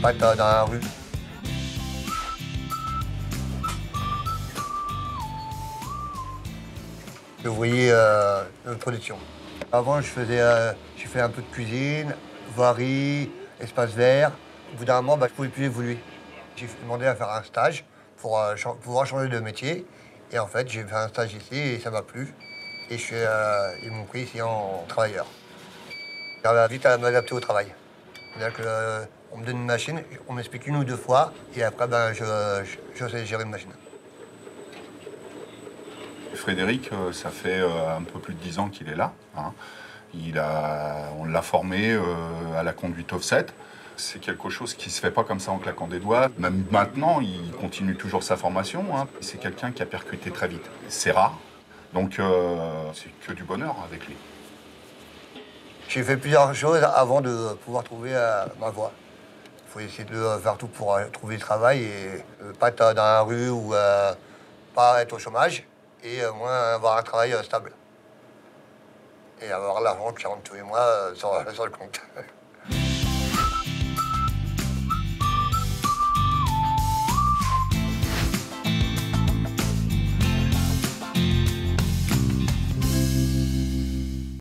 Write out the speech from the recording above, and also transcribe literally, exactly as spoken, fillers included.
pas être dans la rue. Ouvrier euh, de production. Avant, je faisais, euh, j'ai fait un peu de cuisine, voirie, espace vert. Au bout d'un moment, bah, je ne pouvais plus évoluer. J'ai demandé à faire un stage pour euh, ch pouvoir changer de métier. Et en fait, j'ai fait un stage ici et ça m'a plu. Et je suis, euh, ils m'ont pris ici en travailleur. J'arrive vite à m'adapter au travail. C'est-à-dire qu'on euh, me donne une machine, on m'explique une ou deux fois, et après, ben, je, je, je sais gérer une machine. Frédéric, ça fait un peu plus de dix ans qu'il est là. Hein. Il a, on l'a formé euh, à la conduite offset. C'est quelque chose qui ne se fait pas comme ça en claquant des doigts. Même maintenant, il continue toujours sa formation. Hein. C'est quelqu'un qui a percuté très vite. C'est rare, donc euh, c'est que du bonheur avec lui. J'ai fait plusieurs choses avant de pouvoir trouver euh, ma voie. Il faut essayer de faire tout pour euh, trouver du travail et euh, pas être dans la rue ou euh, pas être au chômage et au moins avoir un travail euh, stable. Et avoir l'argent qui rentre tous les mois euh, sur, sur le compte.